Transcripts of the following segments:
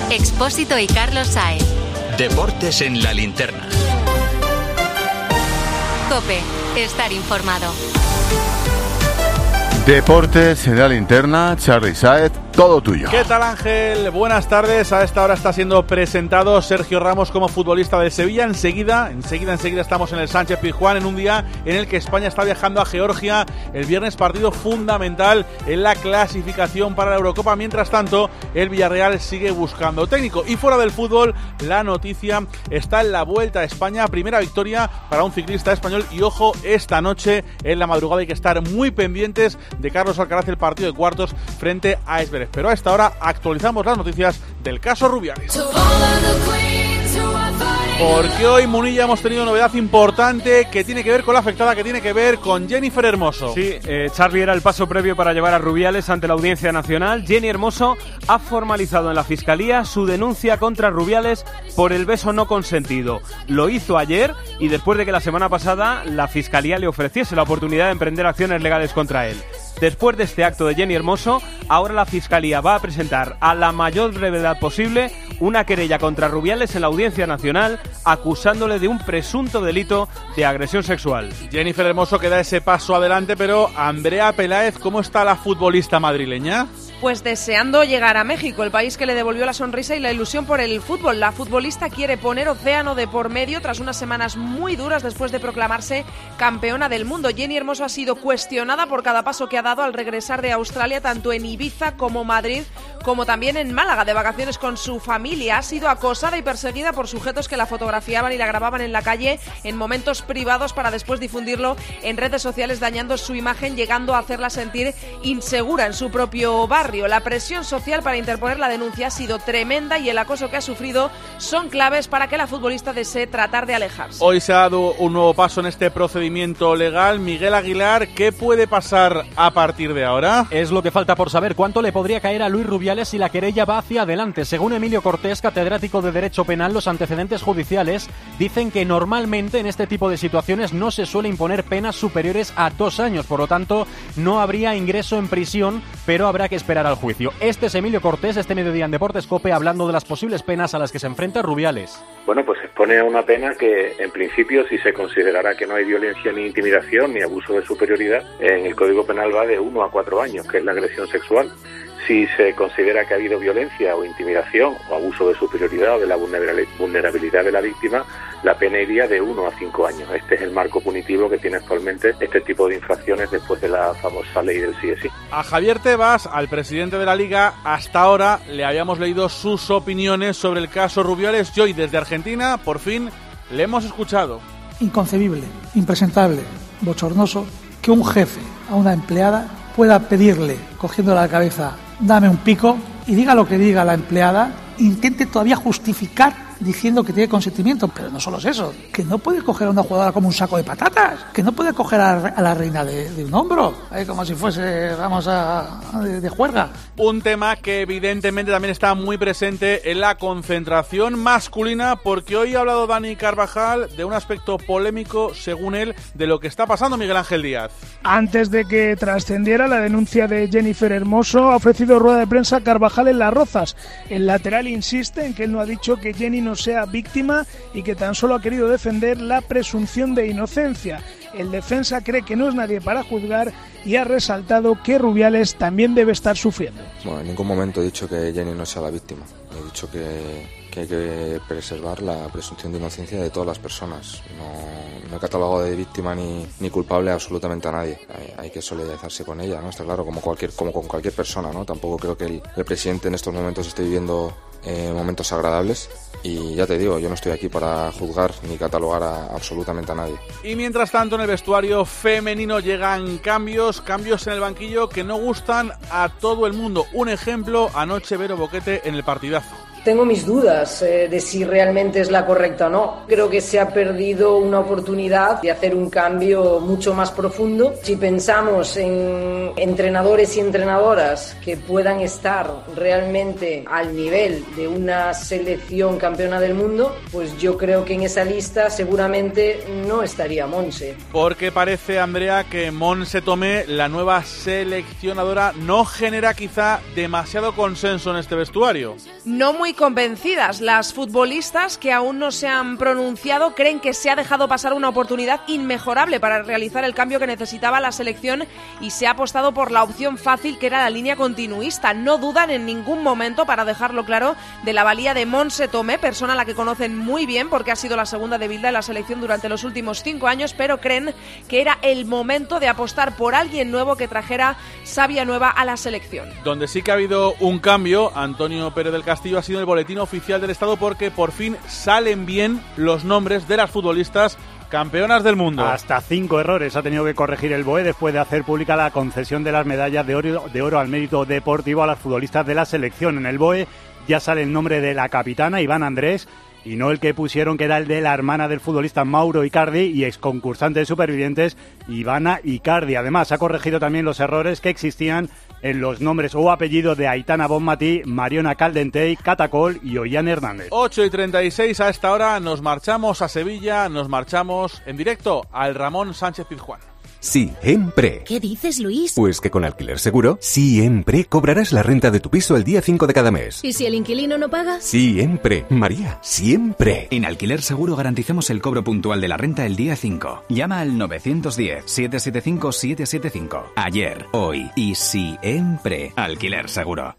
Expósito y Carlos Sáez. Deportes en la linterna. COPE. Estar informado. Deportes en la linterna, Charly Sáez, todo tuyo. ¿Qué tal, Ángel? Buenas tardes. A esta hora está siendo presentado Sergio Ramos como futbolista de Sevilla. Enseguida estamos en el Sánchez-Pizjuán, en un día en el que España está viajando a Georgia. El viernes, partido fundamental en la clasificación para la Eurocopa. Mientras tanto, el Villarreal sigue buscando técnico. Y fuera del fútbol, la noticia está en la Vuelta a España. Primera victoria para un ciclista español. Y ojo, esta noche en la madrugada hay que estar muy pendientes de Carlos Alcaraz, el partido de cuartos frente a Esbjerg. Pero a esta hora actualizamos las noticias del caso Rubiales. Porque hoy, Munilla, hemos tenido novedad importante que tiene que ver con la afectada, que tiene que ver con Jennifer Hermoso. Sí, Charly, era el paso previo para llevar a Rubiales ante la Audiencia Nacional. Jenny Hermoso ha formalizado en la Fiscalía su denuncia contra Rubiales por el beso no consentido. Lo hizo ayer y después de que la semana pasada la Fiscalía le ofreciese la oportunidad de emprender acciones legales contra él. Después de este acto de Jenny Hermoso, ahora la Fiscalía va a presentar a la mayor brevedad posible una querella contra Rubiales en la Audiencia Nacional, acusándole de un presunto delito de agresión sexual. Jennifer Hermoso que da ese paso adelante, pero Andrea Peláez, ¿cómo está la futbolista madrileña? Pues deseando llegar a México, el país que le devolvió la sonrisa y la ilusión por el fútbol. La futbolista quiere poner océano de por medio tras unas semanas muy duras después de proclamarse campeona del mundo. Jenny Hermoso ha sido cuestionada por cada paso que ha dado al regresar de Australia, tanto en Ibiza como Madrid, como también en Málaga, de vacaciones con su familia. Ha sido acosada y perseguida por sujetos que la fotografiaban y la grababan en la calle en momentos privados para después difundirlo en redes sociales, dañando su imagen, llegando a hacerla sentir insegura en su propio barrio. La presión social para interponer la denuncia ha sido tremenda y el acoso que ha sufrido son claves para que la futbolista desee tratar de alejarse. Hoy se ha dado un nuevo paso en este procedimiento legal. Miguel Aguilar, ¿qué puede pasar a partir de ahora? Es lo que falta por saber. ¿Cuánto le podría caer a Luis Rubiales si la querella va hacia adelante? Según Emilio Cortés, catedrático de Derecho Penal, los antecedentes judiciales dicen que normalmente en este tipo de situaciones no se suele imponer penas superiores a 2 años. Por lo tanto, no habría ingreso en prisión, pero habrá que esperar al juicio. Este es Emilio Cortés, este mediodía en Deportes COPE, hablando de las posibles penas a las que se enfrenta Rubiales. Bueno, pues expone a una pena que, en principio, si se considerará que no hay violencia ni intimidación ni abuso de superioridad, en el Código Penal va de 1 a 4 años, que es la agresión sexual. Si se considera que ha habido violencia o intimidación o abuso de superioridad o de la vulnerabilidad de la víctima, la pena iría de 1 a 5 años. Este es el marco punitivo que tiene actualmente este tipo de infracciones después de la famosa ley del sí es sí. A Javier Tebas, al presidente de la Liga, hasta ahora le habíamos leído sus opiniones sobre el caso Rubiales y hoy desde Argentina, por fin, le hemos escuchado. Inconcebible, impresentable, bochornoso que un jefe a una empleada pueda pedirle, cogiéndola la cabeza, dame un pico, y diga lo que diga la empleada, intente todavía justificar diciendo que tiene consentimiento, pero no solo es eso, que no puede coger a una jugadora como un saco de patatas, que no puede coger a la reina de un hombro, como si fuese, vamos, de juerga. Un tema que evidentemente también está muy presente en la concentración masculina, porque hoy ha hablado Dani Carvajal de un aspecto polémico, según él, de lo que está pasando Miguel Ángel Díaz. Antes de que trascendiera la denuncia de Jennifer Hermoso, ha ofrecido rueda de prensa Carvajal en Las Rozas. El lateral insiste en que él no ha dicho que Jenny no sea víctima y que tan solo ha querido defender la presunción de inocencia. El defensa cree que no es nadie para juzgar y ha resaltado que Rubiales también debe estar sufriendo. Bueno, en ningún momento he dicho que Jenny no sea la víctima. He dicho que hay que preservar la presunción de inocencia de todas las personas. No he catalogado de víctima ni culpable absolutamente a nadie. Hay que solidarizarse con ella, ¿no? Está claro, como con cualquier persona, ¿no? Tampoco creo que el presidente en estos momentos esté viviendo momentos agradables. Y ya te digo, yo no estoy aquí para juzgar ni catalogar absolutamente a nadie. Y mientras tanto, en el vestuario femenino llegan cambios en el banquillo que no gustan a todo el mundo. Un ejemplo, anoche Vero Boquete en el partidazo. Tengo mis dudas de si realmente es la correcta o no. Creo que se ha perdido una oportunidad de hacer un cambio mucho más profundo. Si pensamos en entrenadores y entrenadoras que puedan estar realmente al nivel de una selección campeona del mundo, pues yo creo que en esa lista seguramente no estaría Monse. Porque parece, Andrea, que Monse Tomé, la nueva seleccionadora, no genera quizá demasiado consenso en este vestuario. No muy muy convencidas. Las futbolistas que aún no se han pronunciado creen que se ha dejado pasar una oportunidad inmejorable para realizar el cambio que necesitaba la selección y se ha apostado por la opción fácil, que era la línea continuista. No dudan en ningún momento, para dejarlo claro, de la valía de Montse Tomé, persona a la que conocen muy bien porque ha sido la segunda de Bilda en la selección durante los últimos 5 años, pero creen que era el momento de apostar por alguien nuevo que trajera savia nueva a la selección. Donde sí que ha habido un cambio, Antonio Pérez del Castillo, ha sido en el boletín oficial del Estado, porque por fin salen bien los nombres de las futbolistas campeonas del mundo. Hasta 5 errores ha tenido que corregir el BOE después de hacer pública la concesión de las medallas de oro al mérito deportivo a las futbolistas de la selección. En el BOE ya sale el nombre de la capitana, Iván Andrés, y no el que pusieron, que era el de la hermana del futbolista Mauro Icardi y exconcursante de Supervivientes, Ivana Icardi. Además, ha corregido también los errores que existían en los nombres o apellidos de Aitana Bonmatí, Mariona Caldentey, Catacol y Ollán Hernández. 8:36, a esta hora nos marchamos a Sevilla, nos marchamos en directo al Ramón Sánchez Pizjuán. Siempre. ¿Qué dices, Luis? Pues que con Alquiler Seguro, siempre cobrarás la renta de tu piso el día 5 de cada mes. ¿Y si el inquilino no paga? Siempre, María, siempre. En Alquiler Seguro garantizamos el cobro puntual de la renta el día 5. Llama al 910-775-775. Ayer, hoy y siempre. Alquiler Seguro.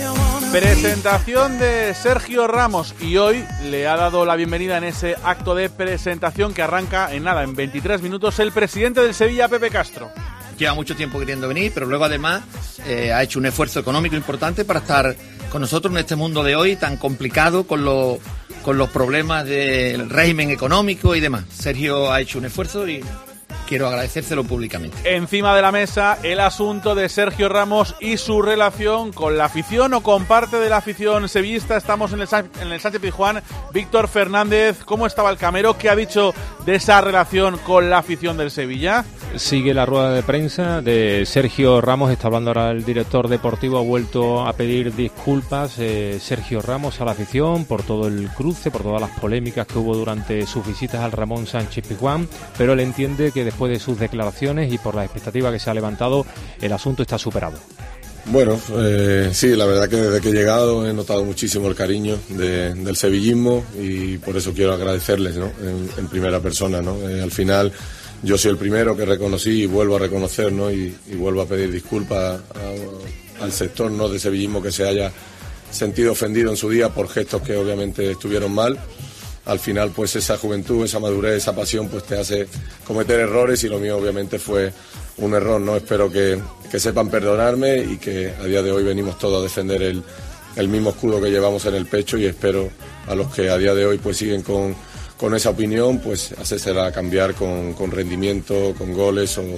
Presentación de Sergio Ramos, y hoy le ha dado la bienvenida en ese acto de presentación que arranca en 23 minutos el presidente del Sevilla, Pepe Castro. Lleva mucho tiempo queriendo venir, pero luego además ha hecho un esfuerzo económico importante para estar con nosotros en este mundo de hoy tan complicado con los problemas del régimen económico y demás. Sergio ha hecho un esfuerzo y quiero agradecérselo públicamente. Encima de la mesa el asunto de Sergio Ramos y su relación con la afición o con parte de la afición sevillista. Estamos en el Sánchez Pizjuán. Víctor Fernández, ¿cómo estaba el camero? ¿Qué ha dicho de esa relación con la afición del Sevilla? Sigue la rueda de prensa de Sergio Ramos, está hablando ahora el director deportivo, ha vuelto a pedir disculpas Sergio Ramos a la afición por todo el cruce, por todas las polémicas que hubo durante sus visitas al Ramón Sánchez Pizjuán, pero él entiende que después de sus declaraciones y por la expectativa que se ha levantado, el asunto está superado. Bueno, sí, la verdad que desde que he llegado he notado muchísimo el cariño del sevillismo y por eso quiero agradecerles, ¿no? en primera persona, ¿no? Al final yo soy el primero que reconocí y vuelvo a reconocer, ¿no? y vuelvo a pedir disculpas al sector, ¿no? de sevillismo que se haya sentido ofendido en su día por gestos que obviamente estuvieron mal. Al final, pues esa juventud, esa madurez, esa pasión, pues te hace cometer errores y lo mío obviamente fue un error, ¿no? Espero que sepan perdonarme y que a día de hoy venimos todos a defender el mismo escudo que llevamos en el pecho y espero a los que a día de hoy pues siguen con esa opinión, pues hacérsela cambiar con rendimiento, con goles o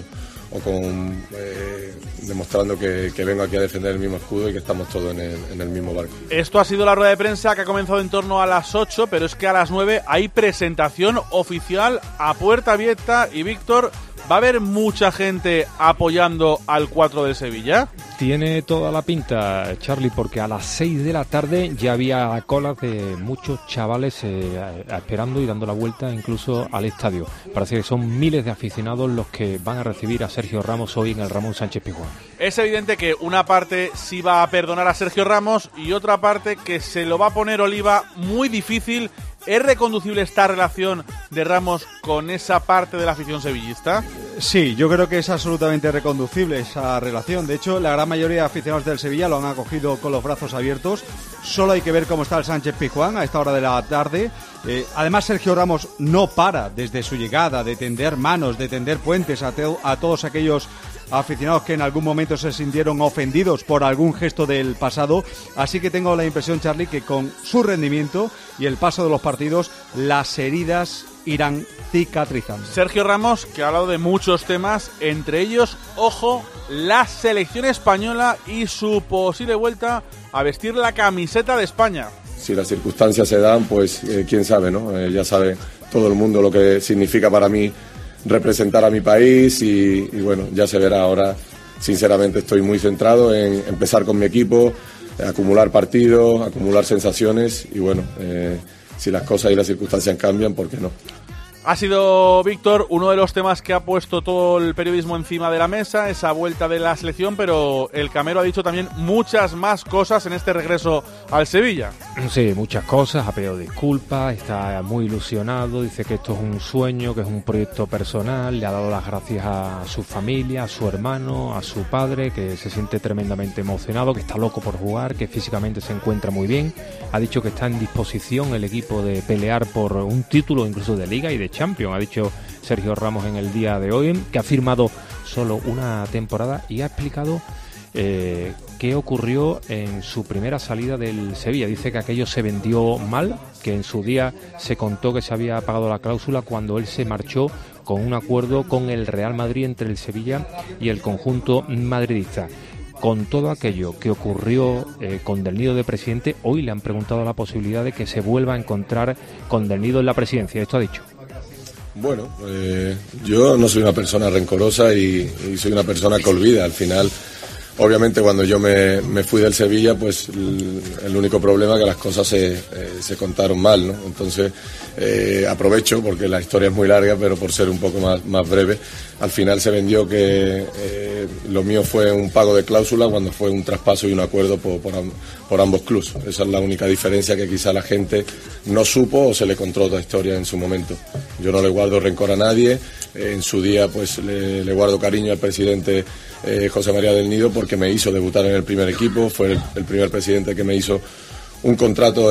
con demostrando que vengo aquí a defender el mismo escudo y que estamos todos en el mismo barco. Esto ha sido la rueda de prensa que ha comenzado en torno a las 8, pero es que a las 9 hay presentación oficial a puerta abierta y Víctor, ¿va a haber mucha gente apoyando al 4 de Sevilla? Tiene toda la pinta, Charlie, porque a las 6 de la tarde ya había colas de muchos chavales esperando y dando la vuelta incluso al estadio. Parece que son miles de aficionados los que van a recibir a Sergio Ramos hoy en el Ramón Sánchez Pizjuán. Es evidente que una parte sí va a perdonar a Sergio Ramos y otra parte que se lo va a poner Oliva muy difícil. ¿Es reconducible esta relación de Ramos con esa parte de la afición sevillista? Sí, yo creo que es absolutamente reconducible esa relación. De hecho, la gran mayoría de aficionados del Sevilla lo han acogido con los brazos abiertos. Solo hay que ver cómo está el Sánchez Pizjuán a esta hora de la tarde. Además, Sergio Ramos no para desde su llegada de tender manos, de tender puentes a todos aquellos aficionados que en algún momento se sintieron ofendidos por algún gesto del pasado. Así que tengo la impresión, Charlie, que con su rendimiento y el paso de los partidos, las heridas irán cicatrizando. Sergio Ramos, que ha hablado de muchos temas, entre ellos, ojo, la selección española y su posible vuelta a vestir la camiseta de España. Si las circunstancias se dan, pues quién sabe, ¿no? Ya sabe todo el mundo lo que significa para mí representar a mi país y bueno, ya se verá. Ahora sinceramente estoy muy centrado en empezar con mi equipo, acumular partidos, acumular sensaciones y bueno, si las cosas y las circunstancias cambian, ¿por qué no? Ha sido, Víctor, uno de los temas que ha puesto todo el periodismo encima de la mesa, esa vuelta de la selección, pero el Camero ha dicho también muchas más cosas en este regreso al Sevilla. Sí, muchas cosas, ha pedido disculpas, está muy ilusionado, dice que esto es un sueño, que es un proyecto personal, le ha dado las gracias a su familia, a su hermano, a su padre, que se siente tremendamente emocionado, que está loco por jugar, que físicamente se encuentra muy bien. Ha dicho que está en disposición el equipo de pelear por un título incluso de Liga y de Champions, ha dicho Sergio Ramos en el día de hoy, que ha firmado solo una temporada y ha explicado qué ocurrió en su primera salida del Sevilla. Dice que aquello se vendió mal, que en su día se contó que se había pagado la cláusula cuando él se marchó con un acuerdo con el Real Madrid entre el Sevilla y el conjunto madridista. Con todo aquello que ocurrió con Del Nido de presidente, hoy le han preguntado la posibilidad de que se vuelva a encontrar con Del Nido en la presidencia. Esto ha dicho. Bueno, yo no soy una persona rencorosa y soy una persona que olvida. Al final, obviamente, cuando yo me fui del Sevilla, pues el único problema es que las cosas se contaron mal, ¿no? Entonces, aprovecho, porque la historia es muy larga, pero por ser un poco más breve, al final se vendió que lo mío fue un pago de cláusula cuando fue un traspaso y un acuerdo por ambos clubes. Esa es la única diferencia, que quizá la gente no supo o se le contó otra historia en su momento. Yo no le guardo rencor a nadie, en su día pues le guardo cariño al presidente José María del Nido, porque me hizo debutar en el primer equipo, fue el primer presidente que me hizo un contrato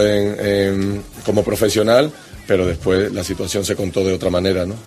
como profesional, pero después la situación se contó de otra manera, ¿no?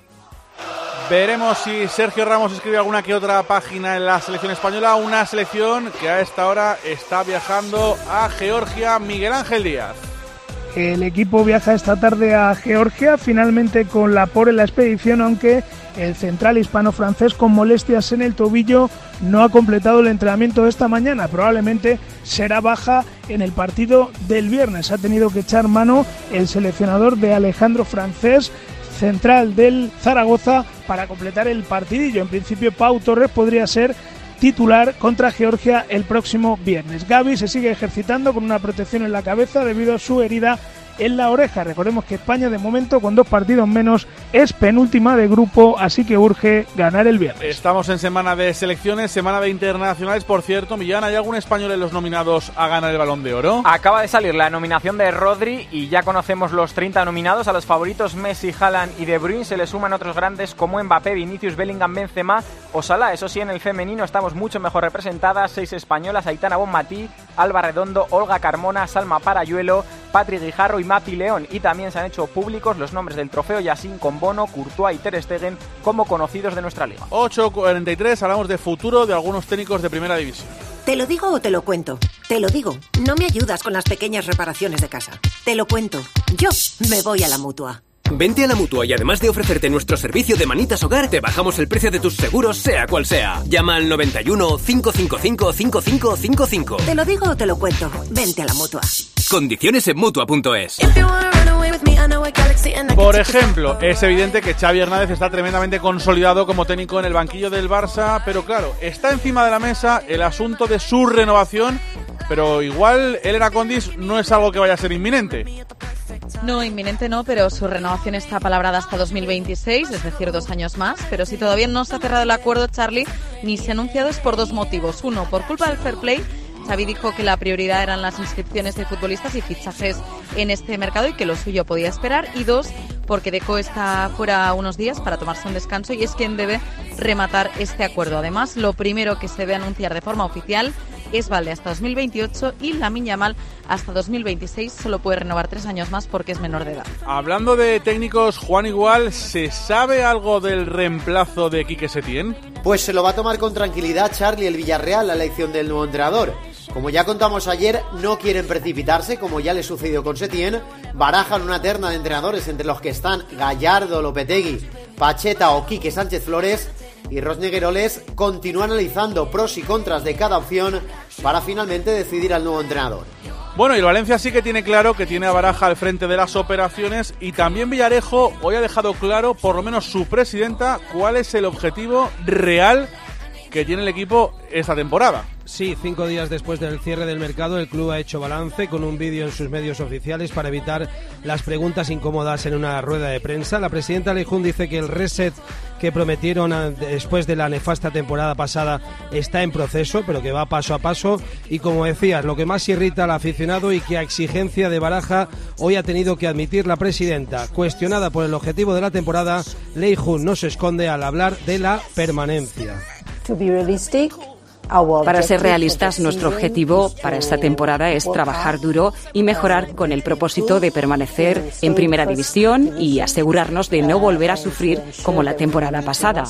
Veremos si Sergio Ramos escribe alguna que otra página en la selección española, una selección que a esta hora está viajando a Georgia. Miguel Ángel Díaz. El equipo viaja esta tarde a Georgia, finalmente con Laporte en la expedición, aunque el central hispano-francés con molestias en el tobillo no ha completado el entrenamiento de esta mañana. Probablemente será baja en el partido del viernes. Ha tenido que echar mano el seleccionador de Alejandro Francés, central del Zaragoza, para completar el partidillo. En principio, Pau Torres podría ser titular contra Georgia el próximo viernes. Gavi se sigue ejercitando con una protección en la cabeza debido a su herida en la oreja. Recordemos que España, de momento, con 2 partidos menos, es penúltima de grupo, así que urge ganar el viernes. Estamos en semana de selecciones, semana de internacionales. Por cierto, Millán, ¿hay algún español en los nominados a ganar el Balón de Oro? Acaba de salir la nominación de Rodri y ya conocemos los 30 nominados. A los favoritos Messi, Haaland y De Bruyne se le suman otros grandes como Mbappé, Vinicius, Bellingham, Benzema o Salah. Eso sí, en el femenino estamos mucho mejor representadas. 6 españolas: Aitana Bonmatí, Alba Redondo, Olga Carmona, Salma Parayuelo, Patri Guijarro y Mapi León. Y también se han hecho públicos los nombres del trofeo Yassin con Bono, Courtois y Ter Stegen como conocidos de nuestra liga. 8:43, hablamos de futuro de algunos técnicos de primera división. ¿Te lo digo o te lo cuento? Te lo digo. No me ayudas con las pequeñas reparaciones de casa. Te lo cuento. Yo me voy a la Mutua. Vente a la Mutua y además de ofrecerte nuestro servicio de manitas hogar, te bajamos el precio de tus seguros, sea cual sea. Llama al 91 555 5555. Te lo digo o te lo cuento. Vente a la Mutua. Condiciones en Mutua.es. Por ejemplo, es evidente que Xavi Hernández está tremendamente consolidado como técnico en el banquillo del Barça, pero claro, está encima de la mesa el asunto de su renovación, pero igual Elena Condis no es algo que vaya a ser inminente. No, inminente no, pero su renovación está palabrada hasta 2026, es decir, 2 años más. Pero si todavía no se ha cerrado el acuerdo, Charlie, ni se ha anunciado, es por 2 motivos. Uno, por culpa del fair play. Xavi dijo que la prioridad eran las inscripciones de futbolistas y fichajes en este mercado y que lo suyo podía esperar. Y 2, porque Deco está fuera unos días para tomarse un descanso y es quien debe rematar este acuerdo. Además, lo primero que se debe anunciar de forma oficial es Valde hasta 2028 y Lamine Yamal hasta 2026. Solo puede renovar 3 años más porque es menor de edad. Hablando de técnicos, Juan Igual, ¿se sabe algo del reemplazo de Quique Setién? Pues se lo va a tomar con tranquilidad Charlie el Villarreal, la elección del nuevo entrenador. Como ya contamos ayer, no quieren precipitarse, como ya le sucedió con Setién. Barajan una terna de entrenadores entre los que están Gallardo, Lopetegui, Pacheta o Quique Sánchez Flores. Y Rosnegueroles continúa analizando pros y contras de cada opción para finalmente decidir al nuevo entrenador. Bueno, y el Valencia sí que tiene claro que tiene a Baraja al frente de las operaciones, y también Villarejo hoy ha dejado claro, por lo menos su presidenta, cuál es el objetivo real que tiene el equipo esta temporada. Sí, 5 días después del cierre del mercado, el club ha hecho balance con un vídeo en sus medios oficiales para evitar las preguntas incómodas en una rueda de prensa. La presidenta Lei Jun dice que el reset que prometieron después de la nefasta temporada pasada está en proceso, pero que va paso a paso. Y como decías, lo que más irrita al aficionado y que a exigencia de Baraja hoy ha tenido que admitir la presidenta. Cuestionada por el objetivo de la temporada, Lei Jun no se esconde al hablar de la permanencia. Para ser realistas, nuestro objetivo para esta temporada es trabajar duro y mejorar con el propósito de permanecer en Primera División y asegurarnos de no volver a sufrir como la temporada pasada.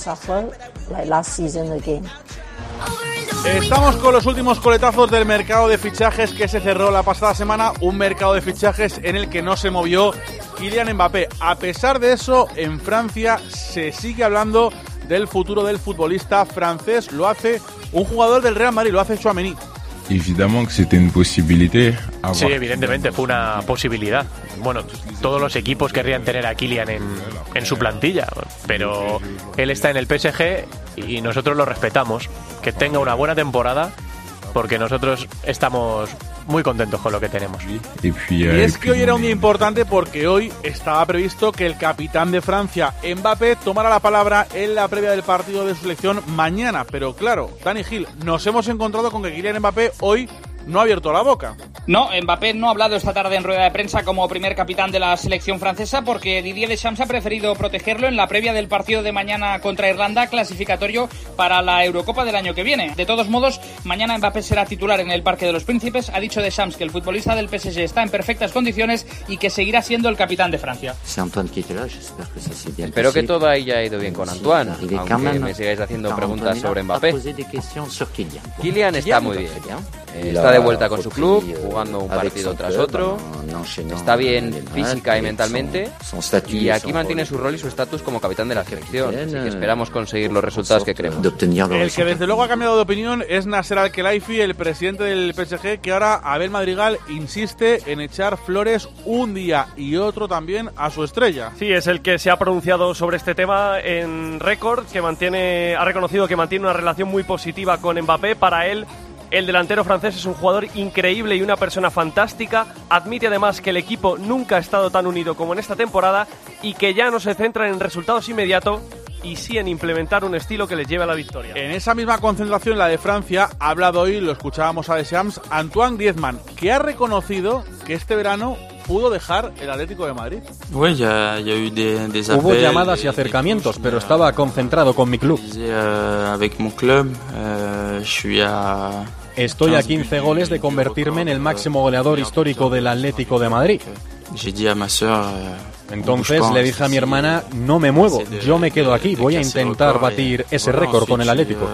Estamos con los últimos coletazos del mercado de fichajes que se cerró la pasada semana, un mercado de fichajes en el que no se movió Kylian Mbappé. A pesar de eso, en Francia se sigue hablando del futuro del futbolista francés. Lo hace un jugador del Real Madrid, lo hace Tchouaméni. Sí, evidentemente fue una posibilidad. Bueno, todos los equipos querrían tener a Kylian en su plantilla, pero él está en el PSG y nosotros lo respetamos. Que tenga una buena temporada, porque nosotros estamos muy contentos con lo que tenemos. Y es que hoy era un día importante porque hoy estaba previsto que el capitán de Francia, Mbappé, tomara la palabra en la previa del partido de su selección mañana. Pero claro, Dani Gil, nos hemos encontrado con que Kylian Mbappé hoy no ha abierto la boca. No, Mbappé no ha hablado esta tarde en rueda de prensa como primer capitán de la selección francesa porque Didier Deschamps ha preferido protegerlo en la previa del partido de mañana contra Irlanda, clasificatorio para la Eurocopa del año que viene. De todos modos, mañana Mbappé será titular en el Parque de los Príncipes. Ha dicho Deschamps que el futbolista del PSG está en perfectas condiciones y que seguirá siendo el capitán de Francia. Espero que todo haya ido bien con Antoine, aunque me sigáis haciendo preguntas sobre Mbappé. Kylian está muy bien. Está de vuelta con su club, jugando un partido tras otro, está bien física y mentalmente, y aquí mantiene su rol y su estatus como capitán de la selección, así que esperamos conseguir los resultados que queremos. El que desde luego ha cambiado de opinión es Nasser Al-Khelaifi, el presidente del PSG, que ahora Abel Madrigal insiste en echar flores un día y otro también a su estrella. Sí, es el que se ha pronunciado sobre este tema en Record, que ha reconocido que mantiene una relación muy positiva con Mbappé. Para él, el delantero francés es un jugador increíble y una persona fantástica. Admite además que el equipo nunca ha estado tan unido como en esta temporada y que ya no se centran en resultados inmediatos y sí en implementar un estilo que les lleve a la victoria. En esa misma concentración, la de Francia, ha hablado hoy, lo escuchábamos a Deschamps, Antoine Griezmann, que ha reconocido que este verano pudo dejar el Atlético de Madrid. Hubo llamadas y acercamientos, pero estaba concentrado con mi club. Estoy a 15 goles de convertirme en el máximo goleador histórico del Atlético de Madrid. Entonces le dije a mi hermana, no me muevo, yo me quedo aquí, voy a intentar batir ese récord con el Atlético.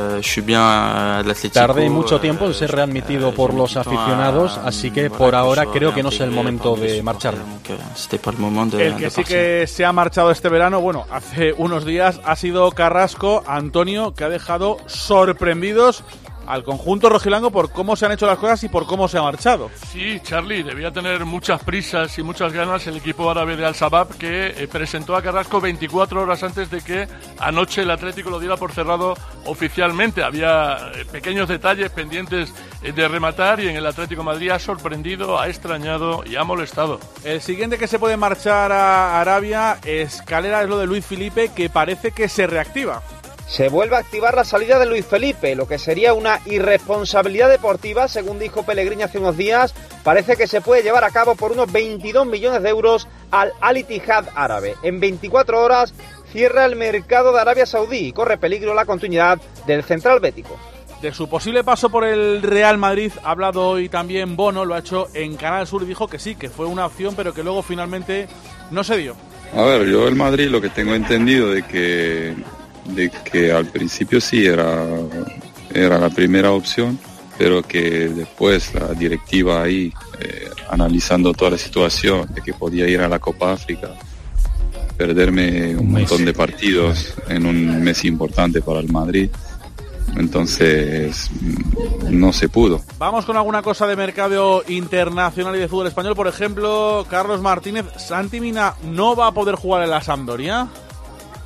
Tardé mucho tiempo en ser readmitido por los aficionados, así que por ahora creo que no es el momento de marcharme. El que sí que se ha marchado este verano, bueno, hace unos días, ha sido Carrasco, Antonio, que ha dejado sorprendidos al conjunto rojilango por cómo se han hecho las cosas y por cómo se ha marchado. Sí, Charlie, debía tener muchas prisas y muchas ganas el equipo árabe de Al-Shabaab, que presentó a Carrasco 24 horas antes de que anoche el Atlético lo diera por cerrado oficialmente. Había pequeños detalles pendientes de rematar y en el Atlético de Madrid ha sorprendido, ha extrañado y ha molestado. El siguiente que se puede marchar a Arabia, escalera, es lo de Luis Felipe, que parece que se reactiva. Se vuelve a activar la salida de Luis Felipe, lo que sería una irresponsabilidad deportiva, según dijo Pellegrini hace unos días. Parece que se puede llevar a cabo por unos 22 millones de euros al Al-Ittihad árabe. En 24 horas cierra el mercado de Arabia Saudí y corre peligro la continuidad del central bético. De su posible paso por el Real Madrid ha hablado hoy también Bono, lo ha hecho en Canal Sur y dijo que sí, que fue una opción, pero que luego finalmente no se dio. A ver, yo el Madrid lo que tengo entendido de que al principio sí era la primera opción, pero que después la directiva ahí, analizando toda la situación, de que podía ir a la Copa África, perderme un montón de partidos en un mes importante para el Madrid, entonces no se pudo. Vamos con alguna cosa de mercado internacional y de fútbol español. Por ejemplo, Carlos Martínez, Santi Mina no va a poder jugar en la Sampdoria.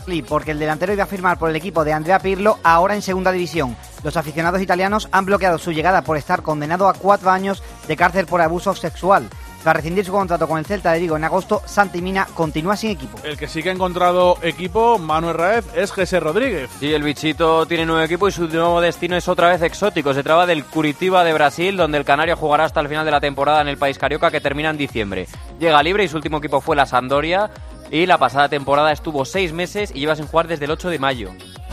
porque el delantero iba a firmar por el equipo de Andrea Pirlo, ahora en segunda división. Los aficionados italianos han bloqueado su llegada por estar condenado a 4 años de cárcel por abuso sexual. Tras rescindir su contrato con el Celta de Vigo en agosto, Santi Mina continúa sin equipo. El que sí que ha encontrado equipo, Manuel Raez, es José Rodríguez. Sí, el bichito tiene nuevo equipo y su nuevo destino es otra vez exótico. Se trata del Curitiba de Brasil, donde el canario jugará hasta el final de la temporada en el país carioca, que termina en diciembre. Llega libre y su último equipo fue la Sampdoria, y la pasada temporada estuvo 6 meses y lleva sin jugar desde el 8 de mayo.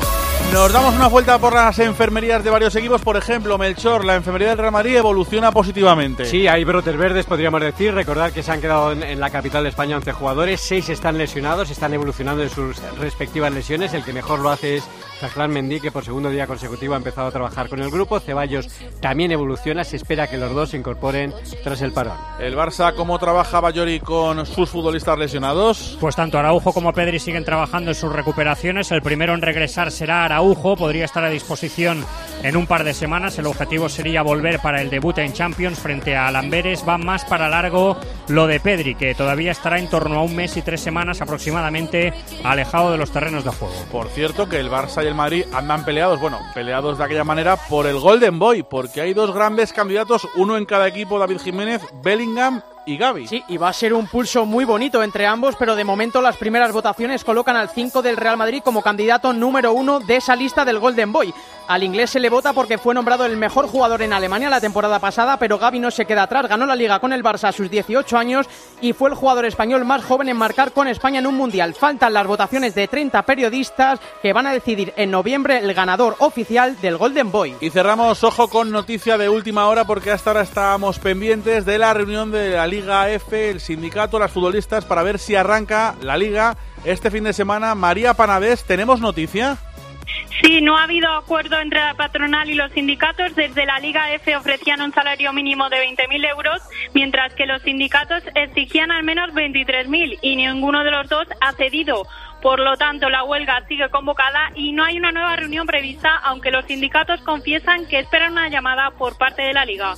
Nos damos una vuelta por las enfermerías de varios equipos. Por ejemplo, Melchor, la enfermería del Real Madrid evoluciona positivamente. Sí, hay brotes verdes, podríamos decir. Recordar que se han quedado en la capital de España 11 jugadores, 6 están lesionados, están evolucionando en sus respectivas lesiones. El que mejor lo hace es Ferland Mendy, que por segundo día consecutivo ha empezado a trabajar con el grupo. Ceballos también evoluciona, se espera que los dos se incorporen tras el parón. El Barça, ¿cómo trabaja Bayori con sus futbolistas lesionados? Pues tanto Araujo como Pedri siguen trabajando en sus recuperaciones. El primero en regresar será Araujo, podría estar a disposición en un par de semanas. El objetivo sería volver para el debut en Champions frente a Lamberes. Va más para largo lo de Pedri, que todavía estará en torno a 1 mes y 3 semanas aproximadamente alejado de los terrenos de juego. Por cierto, que el Barça y el Madrid andan peleados de aquella manera por el Golden Boy, porque hay 2 grandes candidatos, uno en cada equipo, David Jiménez, Bellingham y Gavi. Sí, y va a ser un pulso muy bonito entre ambos, pero de momento las primeras votaciones colocan al 5 del Real Madrid como candidato número 1 de esa lista del Golden Boy. Al inglés se le vota porque fue nombrado el mejor jugador en Alemania la temporada pasada, pero Gavi no se queda atrás, ganó la Liga con el Barça a sus 18 años y fue el jugador español más joven en marcar con España en un Mundial. Faltan las votaciones de 30 periodistas que van a decidir en noviembre el ganador oficial del Golden Boy. Y cerramos, ojo, con noticia de última hora, porque hasta ahora estábamos pendientes de la reunión de la Liga F, el sindicato, las futbolistas, para ver si arranca la Liga este fin de semana. María Panadés, ¿tenemos noticia? Sí, no ha habido acuerdo entre la patronal y los sindicatos. Desde la Liga F ofrecían un salario mínimo de 20.000 euros, mientras que los sindicatos exigían al menos 23.000 y ninguno de los dos ha cedido. Por lo tanto, la huelga sigue convocada y no hay una nueva reunión prevista, aunque los sindicatos confiesan que esperan una llamada por parte de la Liga.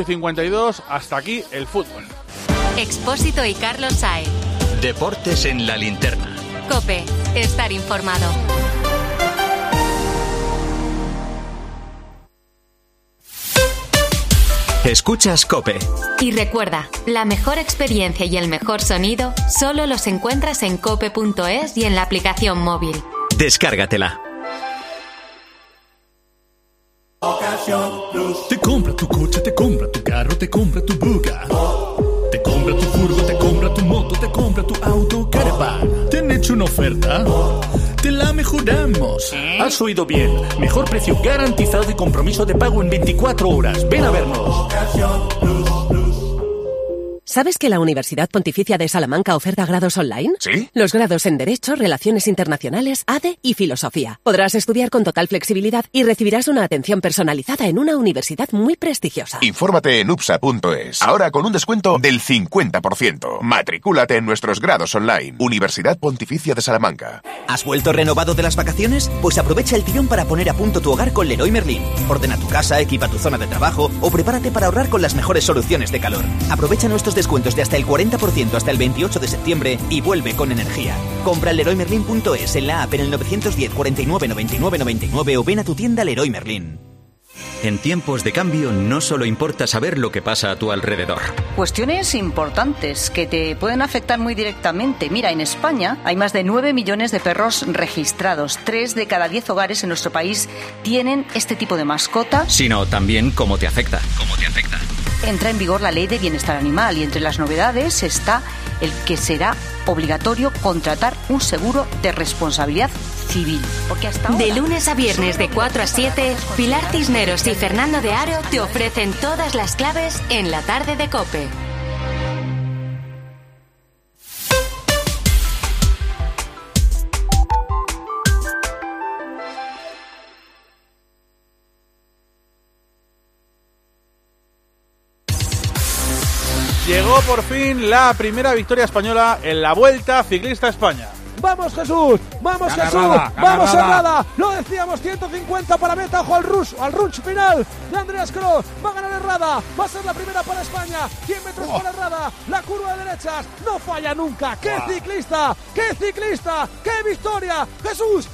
8:52, hasta aquí el fútbol. Expósito y Carlos Saez. Deportes en la linterna. COPE, estar informado. Escuchas COPE. Y recuerda, la mejor experiencia y el mejor sonido solo los encuentras en cope.es y en la aplicación móvil. Descárgatela. Te compra tu coche, te compra tu carro, te compra tu buga. Te compra tu furgo, te compra tu moto, te compra tu auto, caravan. ¿Te han hecho una oferta? Te la mejoramos. Has oído bien. Mejor precio garantizado y compromiso de pago en 24 horas. Ven a vernos. ¿Sabes que la Universidad Pontificia de Salamanca oferta grados online? ¿Sí? Los grados en Derecho, Relaciones Internacionales, ADE y Filosofía. Podrás estudiar con total flexibilidad y recibirás una atención personalizada en una universidad muy prestigiosa. Infórmate en upsa.es. Ahora con un descuento del 50%. Matricúlate en nuestros grados online. Universidad Pontificia de Salamanca. ¿Has vuelto renovado de las vacaciones? Pues aprovecha el tirón para poner a punto tu hogar con Leroy Merlin. Ordena tu casa, equipa tu zona de trabajo o prepárate para ahorrar con las mejores soluciones de calor. Aprovecha nuestros descuentos de hasta el 40% hasta el 28 de septiembre y vuelve con energía. Compra en leroymerlin.es, en la app, en el 910 49 99 99 o ven a tu tienda Leroy Merlin. En tiempos de cambio no solo importa saber lo que pasa a tu alrededor. Cuestiones importantes que te pueden afectar muy directamente. Mira, en España hay más de 9 millones de perros registrados. 3 de cada 10 hogares en nuestro país tienen este tipo de mascota. Sino también cómo te afecta. Entra en vigor la Ley de Bienestar Animal y entre las novedades está el que será obligatorio contratar un seguro de responsabilidad civil. Porque hasta ahora, de lunes a viernes de 4 a 7, Pilar Cisneros y Fernando de Aro te ofrecen todas las claves en la tarde de COPE. Llegó por fin la primera victoria española en la Vuelta Ciclista a España. ¡Vamos, Jesús! ¡Vamos, Jesús! ¡Vamos, Herrada! Lo decíamos, 150 para meta, ojo al rush final de Andreas Kroll, va a ganar Herrada, va a ser la primera para España, 100 metros para Herrada, la curva de derechas, no falla nunca, ¡qué ciclista! ¡Qué victoria! ¡Jesús!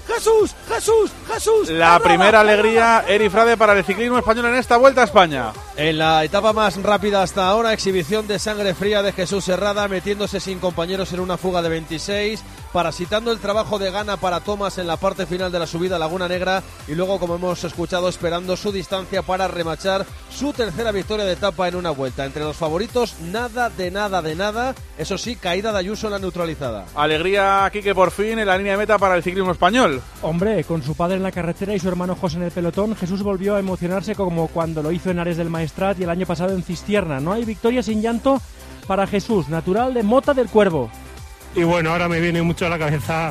La Herrada, primera alegría, Eri Frade, para el ciclismo español en esta Vuelta a España. En la etapa más rápida hasta ahora, exhibición de sangre fría de Jesús Herrada, metiéndose sin compañeros en una fuga de 26, parasitando el trabajo de gana para Thomas en la parte final de la subida a Laguna Negra y luego, como hemos escuchado, esperando su distancia para remachar su tercera victoria de etapa en una Vuelta. Entre los favoritos, nada de nada, eso sí, caída de Ayuso en la neutralizada. Alegría aquí que por fin en la línea de meta para el ciclismo español. Hombre, con su padre en la carretera y su hermano José en el pelotón, Jesús volvió a emocionarse como cuando lo hizo en Ares del Maestrat y el año pasado en Cistierna. No hay victoria sin llanto para Jesús, natural de Mota del Cuervo. Y bueno, ahora me viene mucho a la cabeza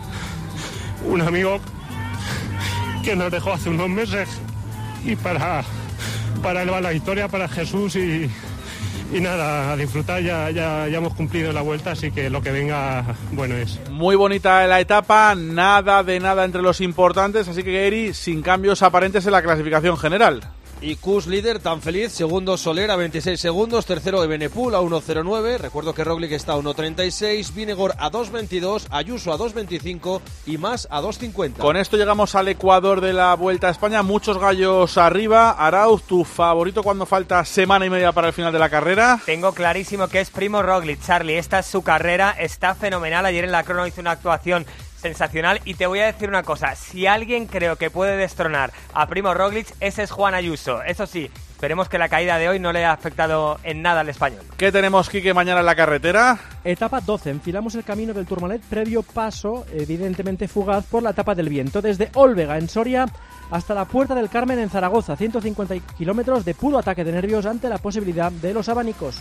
un amigo que nos dejó hace unos meses y para él va la victoria, para Jesús y nada, a disfrutar, ya hemos cumplido la Vuelta, así que lo que venga bueno es. Muy bonita la etapa, nada de nada entre los importantes, así que Eri, sin cambios aparentes en la clasificación general. Y Kuss líder, tan feliz, segundo Soler a 26 segundos, tercero Evenepoel a 1.09, recuerdo que Roglic está a 1.36, Vingegaard a 2.22, Ayuso a 2.25 y más a 2.50. Con esto llegamos al Ecuador de la Vuelta a España, muchos gallos arriba. Arauz, ¿tu favorito cuando falta semana y media para el final de la carrera? Tengo clarísimo que es Primo Roglic, Charlie, esta es su carrera, está fenomenal, ayer en la crono hizo una actuación sensacional y te voy a decir una cosa, si alguien creo que puede destronar a Primo Roglic, ese es Juan Ayuso. Eso sí, esperemos que la caída de hoy no le haya afectado en nada al español. ¿Qué tenemos, Quique, mañana en la carretera? Etapa 12, enfilamos el camino del Tourmalet previo paso, evidentemente fugaz, por la etapa del Viento, desde Olvega en Soria hasta la Puerta del Carmen en Zaragoza, 150 kilómetros de puro ataque de nervios ante la posibilidad de los abanicos.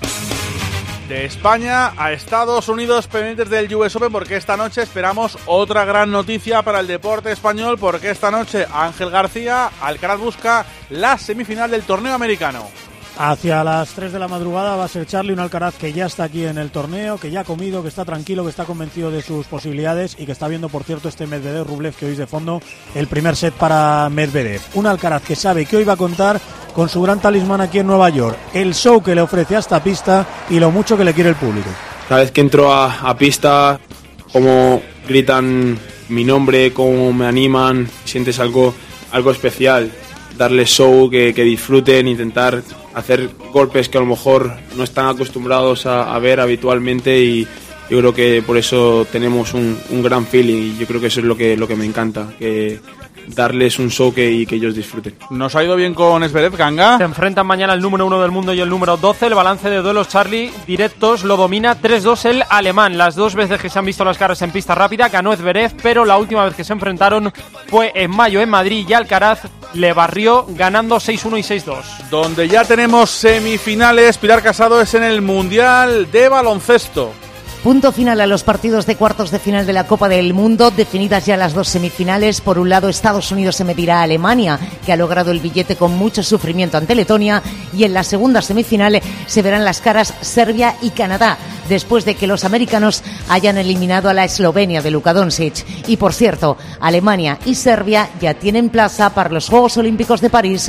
De España a Estados Unidos, pendientes del US Open, porque esta noche esperamos otra gran noticia para el deporte español, porque esta noche Ángel García, Alcaraz busca la semifinal del torneo americano. Hacia las 3 de la madrugada va a ser Charlie, un Alcaraz que ya está aquí en el torneo, que ya ha comido, que está tranquilo, que está convencido de sus posibilidades y que está viendo, por cierto, este Medvedev-Rublev que oís de fondo, el primer set para Medvedev. Un Alcaraz que sabe que hoy va a contar con su gran talismán aquí en Nueva York, el show que le ofrece a esta pista y lo mucho que le quiere el público. Cada vez que entro a pista, como gritan mi nombre, cómo me animan, sientes algo especial. Darles show, que disfruten, intentar hacer golpes que a lo mejor no están acostumbrados a ver habitualmente, y yo creo que por eso tenemos un gran feeling, y yo creo que eso es lo que me encanta, que darles un show y que ellos disfruten. Nos ha ido bien con Zverev, Ganga. Se enfrentan mañana el número 1 del mundo y el número 12. El balance de duelos, Charlie, directos, lo domina 3-2 el alemán. Las dos veces que se han visto las caras en pista rápida ganó Zverev, pero la última vez que se enfrentaron fue en mayo en Madrid y Alcaraz le barrió ganando 6-1 y 6-2. Donde ya tenemos semifinales, Pilar Casado, es en el Mundial de Baloncesto. Punto final a los partidos de cuartos de final de la Copa del Mundo, definidas ya las dos semifinales. Por un lado, Estados Unidos se medirá a Alemania, que ha logrado el billete con mucho sufrimiento ante Letonia, y en la segunda semifinal se verán las caras Serbia y Canadá, después de que los americanos hayan eliminado a la Eslovenia de Luka Doncic. Y por cierto, Alemania y Serbia ya tienen plaza para los Juegos Olímpicos de París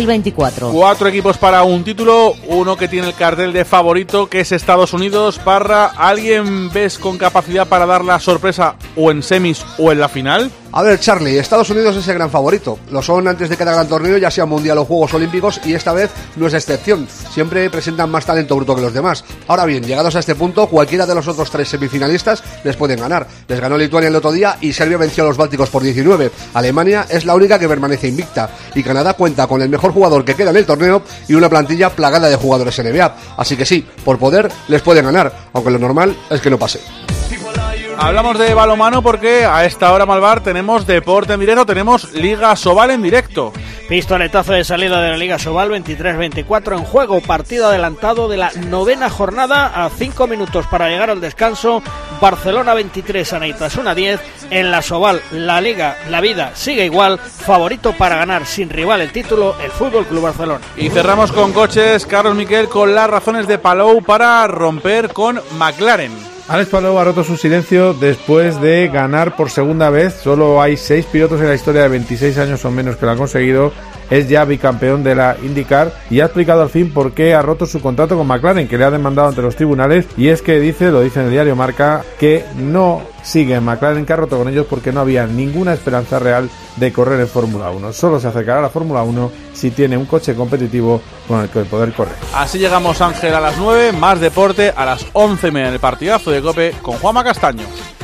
2024. 4 equipos para un título, uno que tiene el cartel de favorito, que es Estados Unidos. Parra, ¿alguien ves con capacidad para dar la sorpresa o en semis o en la final? A ver, Charlie, Estados Unidos es el gran favorito. Lo son antes de cada gran torneo, ya sea Mundial o Juegos Olímpicos, y esta vez no es excepción. Siempre presentan más talento bruto que los demás. Ahora bien, llegados a este punto, cualquiera de los otros 3 semifinalistas les pueden ganar. Les ganó Lituania el otro día y Serbia venció a los bálticos por 19. Alemania es la única que permanece invicta. Y Canadá cuenta con el mejor jugador que queda en el torneo y una plantilla plagada de jugadores NBA. Así que sí, por poder les pueden ganar, aunque lo normal es que no pase. Hablamos de balonmano porque a esta hora, Malvar, tenemos deporte en directo, tenemos Liga Sobal en directo. Pistoletazo de salida de la Liga Sobal, 23-24 en juego, partido adelantado de la 9ª jornada a 5 minutos para llegar al descanso. Barcelona 23, Anaitasuna 10. En la Sobal, la Liga, la vida sigue igual, favorito para ganar sin rival el título, el Fútbol Club Barcelona. Y cerramos con coches, Carlos Miquel, con las razones de Palou para romper con McLaren. Alex Palou ha roto su silencio después de ganar por segunda vez. Solo hay 6 pilotos en la historia de 26 años o menos que lo han conseguido, es ya bicampeón de la IndyCar y ha explicado al fin por qué ha roto su contrato con McLaren, que le ha demandado ante los tribunales, y es que lo dice en el diario Marca, que no sigue en McLaren, que ha roto con ellos porque no había ninguna esperanza real de correr en Fórmula 1. Solo se acercará a la Fórmula 1 si tiene un coche competitivo con el que poder correr. Así llegamos, Ángel, a las 9, más deporte a las 11:30 en el partidazo de COPE con Juanma Castaño.